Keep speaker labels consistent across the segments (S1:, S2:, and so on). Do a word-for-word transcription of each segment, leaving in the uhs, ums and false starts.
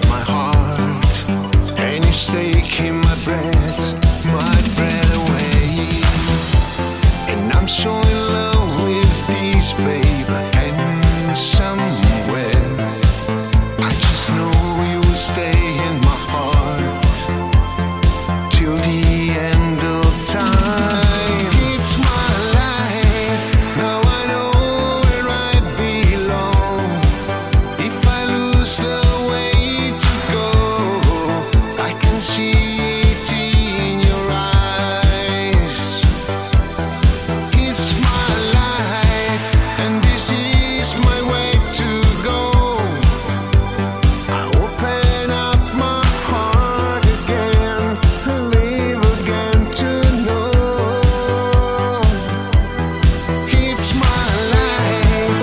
S1: my heart, and it's taking my breath, my breath away. And I'm so in love with this babe, and somewhere I just know you will stay in my heart till the end of time. It's my life, now I know where I belong. If I lose the way to go, I can see it in your eyes. It's my life, and this is my way to go. I open up my heart again, live again to know. It's my life.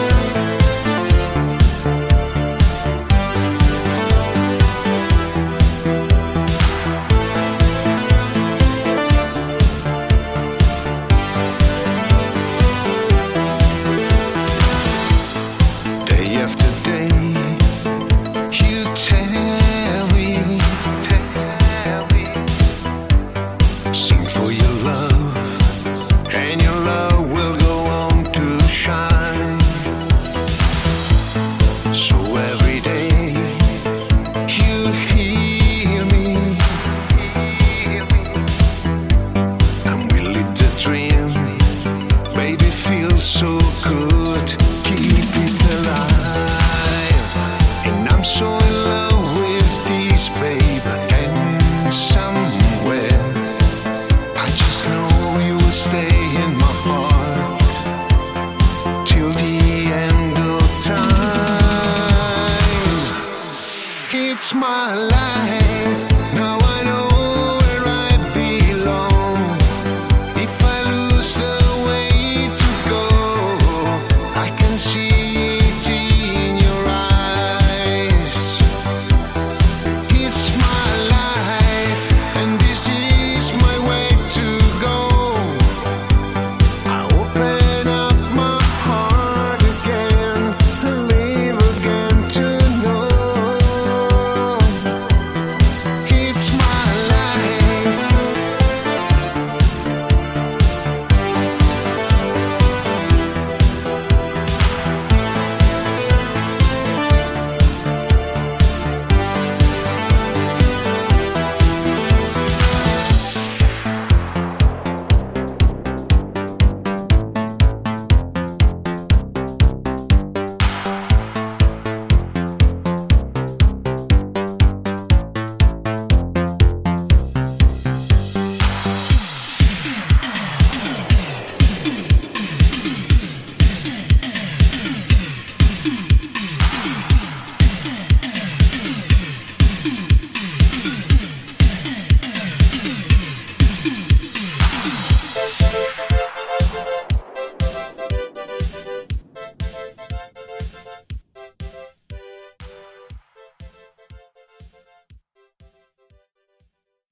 S1: Day after day, you tell me, tell me, sing for your love, and your love will go on to shine. So every day, you hear me, and we live the dream. Baby, feels so good, keep it alive. And I'm so in love with this babe, and somewhere I just know you will stay in my heart till the end of time. It's my life.